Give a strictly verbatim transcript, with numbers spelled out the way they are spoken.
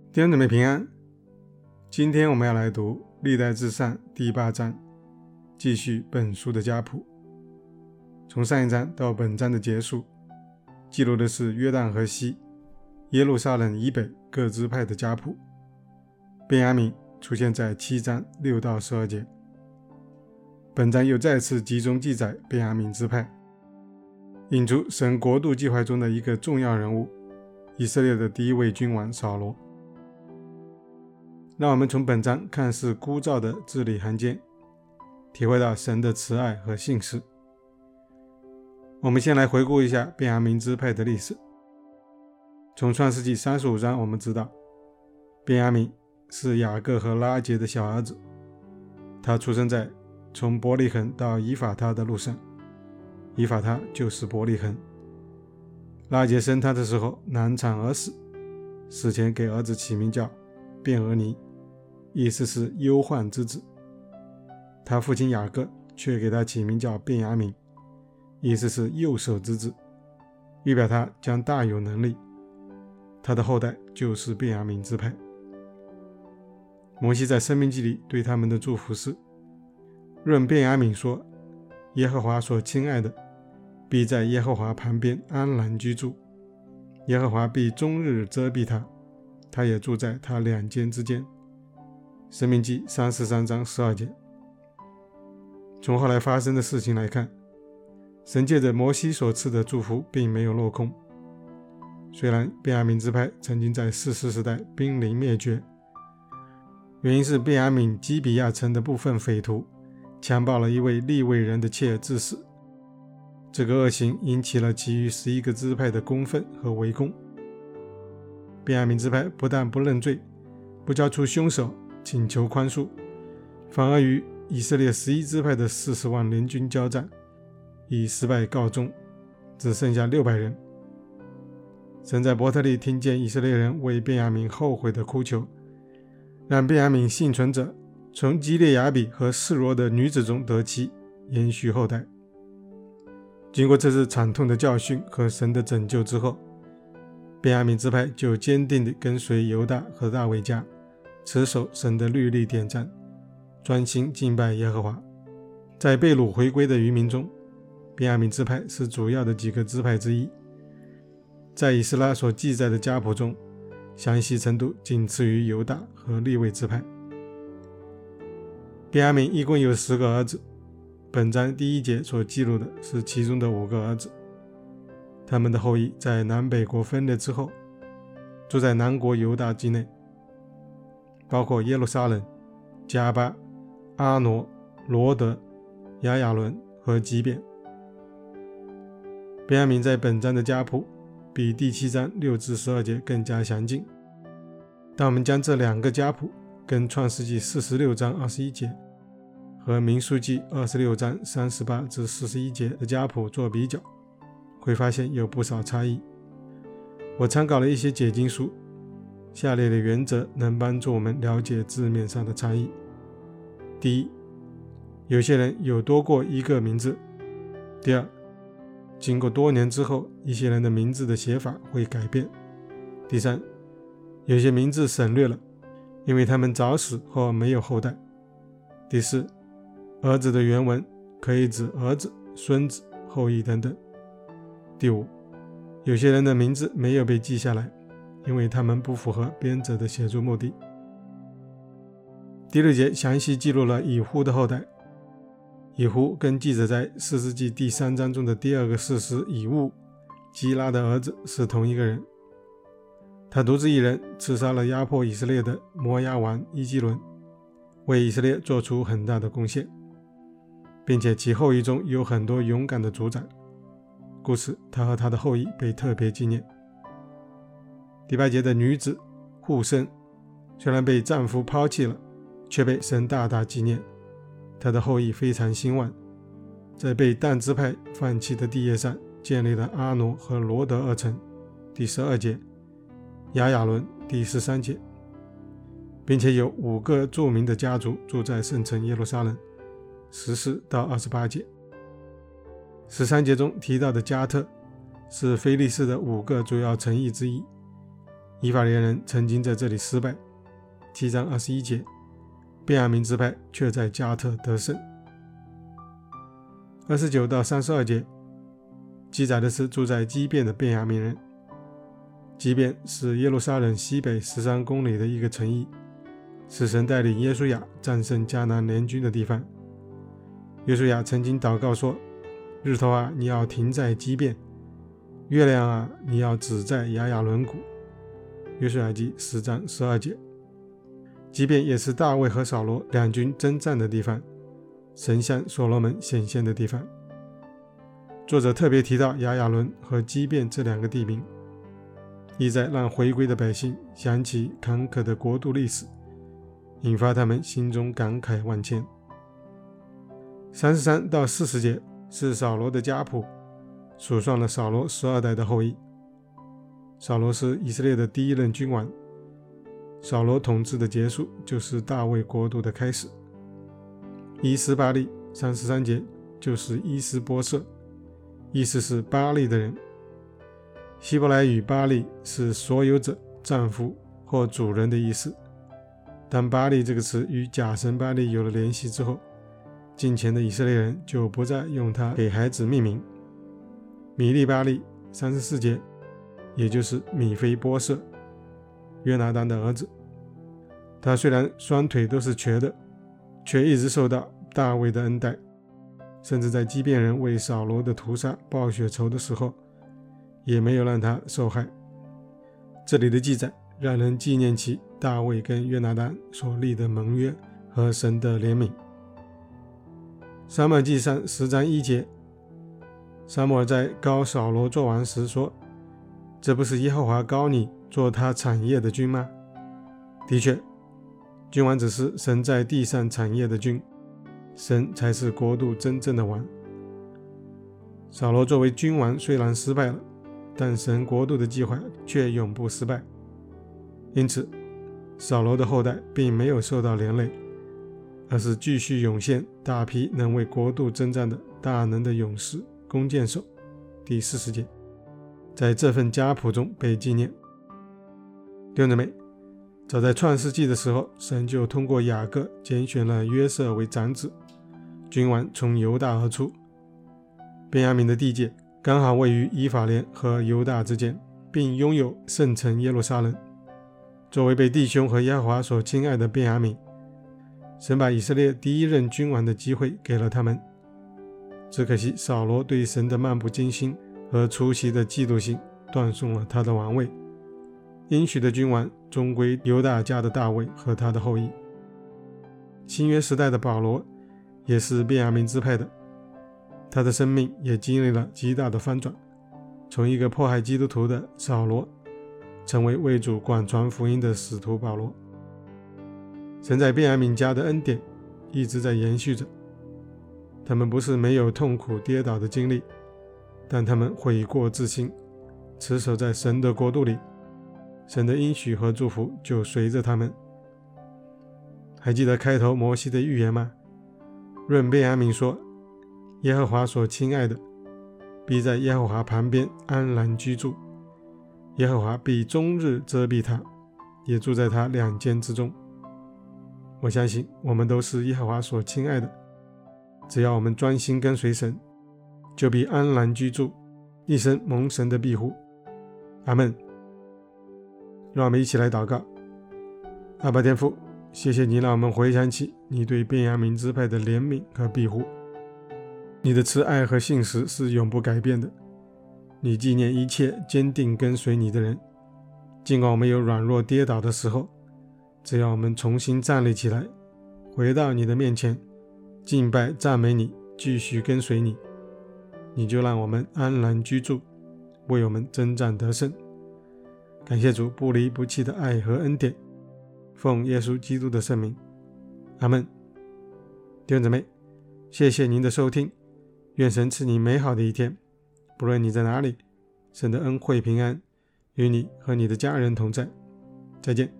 弟兄姊妹平安，今天我们要来读历代志上第八章，继续本书的家谱。从上一章到本章的结束，记录的是约旦河西、耶路撒冷以北各支派的家谱。便雅悯出现在七章六到十二节。本章又再次集中记载便雅悯支派，引出神国度计划中的一个重要人物，以色列的第一位君王扫罗。让我们从本章看似枯燥的字里行间，体会到神的慈爱和信实。我们先来回顾一下便雅悯支派的历史。从创世纪三十五章我们知道，便雅悯是雅各和拉结的小儿子，他出生在从伯利恒到以法他的路上，以法他就是伯利恒。拉结生他的时候难产而死，死前给儿子起名叫便俄尼，意思是忧患之子。他父亲雅各却给他起名叫便雅悯，意思是右手之子，预表他将大有能力。他的后代就是便雅悯支派。摩西在申命记里对他们的祝福是：论便雅悯说，耶和华所亲爱的必在耶和华旁边安然居住，耶和华必终日遮蔽他，他也住在他两肩之间。申命记三十三章十二节。从后来发生的事情来看，神借着摩西所赐的祝福并没有落空。虽然便雅悯支派曾经在士师时代濒临灭绝，原因是便雅悯基比亚城的部分匪徒强暴了一位利未人的妾致死，这个恶行引起了其余十一个支派的公愤和围攻。便雅悯支派不但不认罪，不交出凶手请求宽恕，反而与以色列十一支派的四十万联军交战，以失败告终，只剩下六百人。神在伯特利听见以色列人为便雅悯后悔的哭求，让便雅悯幸存者从基列雅比和示罗的女子中得妻，延续后代。经过这次惨痛的教训和神的拯救之后，便雅悯支派就坚定地跟随犹大和大卫家，持守神的律例典章，专心敬拜耶和华。在被掳回归的渔民中，便雅悯支派是主要的几个支派之一，在以斯拉所记载的家谱中，详细程度仅次于犹大和利未支派。便雅悯一共有十个儿子，本章第一节所记录的是其中的五个儿子。他们的后裔在南北国分裂之后，住在南国犹大境内，包括耶路撒冷、加巴、阿挪、罗德、亚亚伦和基遍。便雅悯在本章的家谱比第七章六至十二节更加详尽。当我们将这两个家谱跟创世纪四十六章二十一节和民数记二十六章三十八至四十一节的家谱做比较，会发现有不少差异。我参考了一些解经书，下列的原则能帮助我们了解字面上的差异。第一，有些人有多过一个名字。第二，经过多年之后，一些人的名字的写法会改变。第三，有些名字省略了，因为他们早死或没有后代。第四，儿子的原文可以指儿子、孙子、后裔等等。第五，有些人的名字没有被记下来，因为他们不符合编者的写作目的。第六节详细记录了以呼的后代。以呼跟记载在士师记第三章中的第二个士师以务、基拉的儿子是同一个人。他独自一人刺杀了压迫以色列的摩押王伊基伦，为以色列做出很大的贡献，并且其后裔中有很多勇敢的族长，故此他和他的后裔被特别纪念。第八节的女子户生，虽然被丈夫抛弃了，却被神大大纪念，他的后裔非常兴旺，在被但支派放弃的地业上建立了阿挪和罗德二城。第十二节亚亚伦第十三节，并且有五个著名的家族住在圣城耶路撒冷。十四到二十八节。十三节中提到的加特是非利士的五个主要城邑之一， 以法莲人曾经在这里失败。七章二十一节，便雅悯支派却在加特得胜。二十九到三十二节记载的是住在基遍的便雅悯人。基遍是耶路撒冷西北十三公里的一个城邑，是神带领约书亚战胜迦南联军的地方。约书亚曾经祷告说，日头啊，你要停在基遍，月亮啊，你要止在亚雅伦谷。约书亚记十章十二节。基遍也是大卫和扫罗两军征战的地方，神向所罗门显现的地方。作者特别提到亚雅伦和基遍这两个地名，意在让回归的百姓想起坎坷的国度历史，引发他们心中感慨万千。三十三到四十节是扫罗的家谱，数算了扫罗十二代的后裔。扫罗是以色列的第一任君王，扫罗统治的结束就是大卫国度的开始。伊斯巴利三十三节就是伊斯波瑟，意思是巴利的人。希伯来语巴利是所有者、丈夫或主人的意思。当巴利这个词与假神巴利有了联系之后，近前的以色列人就不再用它给孩子命名。米利巴利三十四节，也就是米非波设，约拿单的儿子。他虽然双腿都是瘸的，却一直受到大卫的恩待，甚至在基遍人为扫罗的屠杀报血仇的时候，也没有让他受害。这里的记载让人纪念起大卫跟约拿单所立的盟约和神的怜悯。撒母耳记上十章一节，撒母耳在膏扫罗做王时说，这不是耶和华膏你做他产业的君吗？的确，君王只是神在地上产业的君，神才是国度真正的王。扫罗作为君王虽然失败了，但神国度的计划却永不失败。因此扫罗的后代并没有受到连累，而是继续涌现大批能为国度征战的大能的勇士、弓箭手。第四十节，在这份家谱中被纪念。弟兄姊妹，早在创世纪的时候，神就通过雅各拣选了约瑟为长子，君王从犹大而出。便雅悯的地界刚好位于以法莲和犹大之间，并拥有圣城耶路撒冷。作为被弟兄和耶和华所亲爱的便雅悯，神把以色列第一任君王的机会给了他们。只可惜扫罗对神的漫不经心和出奇的嫉妒心断送了他的王位。应许的君王终归犹大家的大卫和他的后裔。新约时代的保罗也是便雅悯支派的，他的生命也经历了极大的翻转，从一个迫害基督徒的扫罗成为为主广传福音的使徒保罗。神在便雅悯家的恩典一直在延续着，他们不是没有痛苦跌倒的经历，但他们悔过自新，持守在神的国度里，神的应许和祝福就随着他们。还记得开头摩西的预言吗？论便雅悯说，耶和华所亲爱的必在耶和华旁边安然居住，耶和华必终日遮蔽他，也住在他两肩之中。我相信我们都是耶和华所亲爱的，只要我们专心跟随神，就必安然居住，一生蒙神的庇护。阿们。让我们一起来祷告。阿爸天父，谢谢你让我们回想起你对便雅悯支派的怜悯和庇护。你的慈爱和信实是永不改变的，你纪念一切坚定跟随你的人。尽管我们有软弱跌倒的时候，只要我们重新站立起来，回到你的面前，敬拜赞美你，继续跟随你，你就让我们安然居住，为我们征战得胜。感谢主不离不弃的爱和恩典，奉耶稣基督的圣名，阿们。弟兄姊妹，谢谢您的收听，愿神赐你美好的一天，不论你在哪里，神的恩惠平安与你和你的家人同在。再见。